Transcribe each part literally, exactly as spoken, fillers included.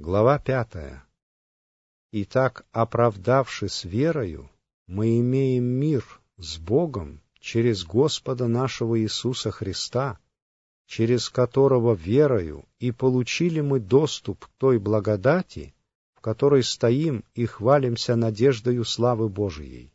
Глава пятая. Итак, оправдавшись верою, мы имеем мир с Богом через Господа нашего Иисуса Христа, через которого верою и получили мы доступ к той благодати, в которой стоим и хвалимся надеждою славы Божией.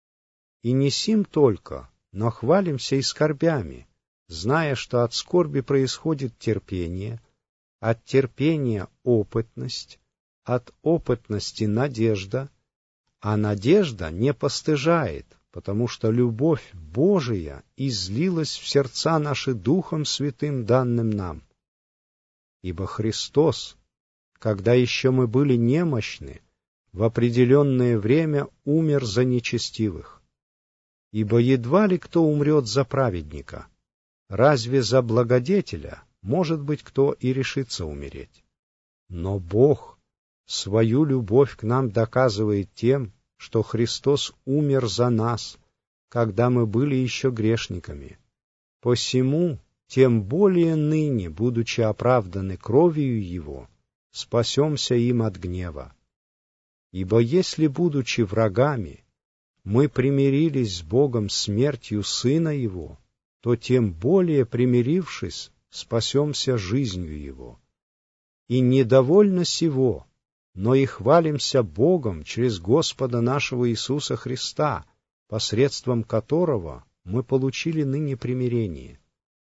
И не сим только, но хвалимся и скорбями, зная, что от скорби происходит терпение, от терпения — опытность, от опытности — надежда, а надежда не постыжает, потому что любовь Божия излилась в сердца наши Духом Святым, данным нам. Ибо Христос, когда еще мы были немощны, в определенное время умер за нечестивых. Ибо едва ли кто умрет за праведника, разве за благодетеля может быть кто и решится умереть. Но Бог свою любовь к нам доказывает тем, что Христос умер за нас, когда мы были еще грешниками. Посему, тем более ныне, будучи оправданы кровью Его, спасемся им от гнева. Ибо если, будучи врагами, мы примирились с Богом смертью Сына Его, то тем более, примирившись, спасемся жизнью Его. И недовольно сего, но и хвалимся Богом через Господа нашего Иисуса Христа, посредством которого мы получили ныне примирение.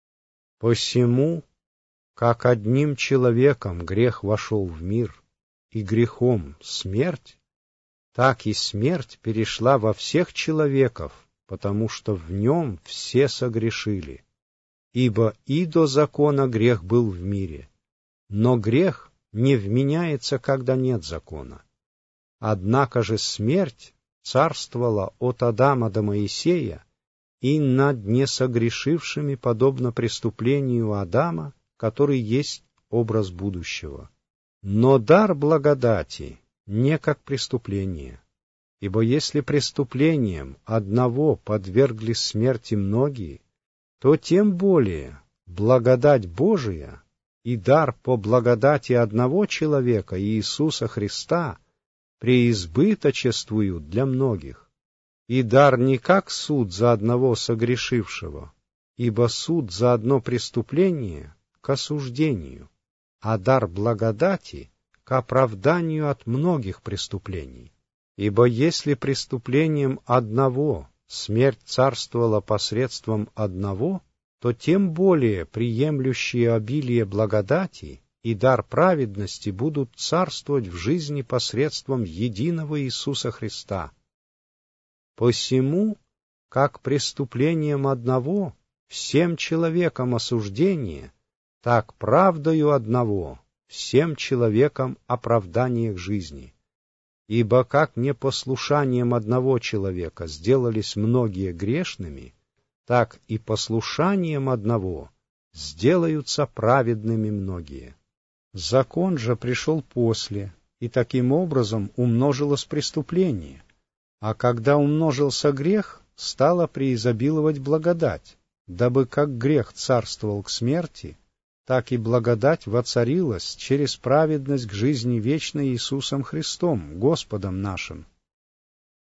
Посему, как одним человеком грех вошел в мир, и грехом смерть, так и смерть перешла во всех человеков, потому что в нем все согрешили. Ибо и до закона грех был в мире, но грех не вменяется, когда нет закона. Однако же смерть царствовала от Адама до Моисея и над несогрешившими, подобно преступлению Адама, который есть образ будущего. Но дар благодати не как преступление, ибо если преступлением одного подвергли смерти многие, то тем более благодать Божия и дар по благодати одного человека, Иисуса Христа, преизбыточествуют для многих. И дар не как суд за одного согрешившего, ибо суд за одно преступление к осуждению, а дар благодати к оправданию от многих преступлений. Ибо если преступлением одного смерть царствовала посредством одного, то тем более приемлющие обилие благодати и дар праведности будут царствовать в жизни посредством единого Иисуса Христа. Посему, как преступлением одного всем человекам осуждение, так правдою одного всем человекам оправдание к жизни. Ибо как непослушанием одного человека сделались многие грешными, так и послушанием одного сделаются праведными многие. Закон же пришел после, и таким образом умножилось преступление, а когда умножился грех, стала преизобиловать благодать, дабы как грех царствовал к смерти, так и благодать воцарилась через праведность к жизни вечной Иисусом Христом, Господом нашим.